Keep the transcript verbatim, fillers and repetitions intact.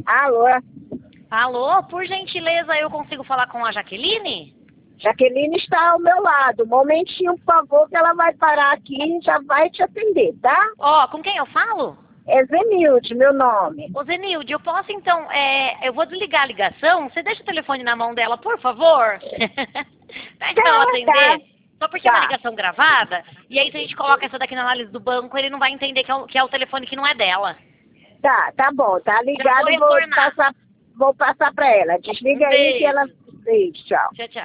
Alô? Alô, por gentileza, eu consigo falar com a Jaqueline? Jaqueline está ao meu lado. Um momentinho, por favor, que ela vai parar aqui e já vai te atender, tá? Ó, oh, com quem eu falo? É Zenilde, meu nome. Ô Zenilde, eu posso então, é, eu vou desligar a ligação, você deixa o telefone na mão dela, por favor? Pede pra ela atender, Tá. só porque Tá. é uma ligação gravada, e aí se a gente coloca essa daqui na análise do banco, ele não vai entender que é o, que é o telefone que não é dela. Tá, tá bom, tá ligado, vou vou retornar. passar, vou passar pra ela. Desliga Um aí que ela... beijo. Beijo, tchau. Tchau, tchau.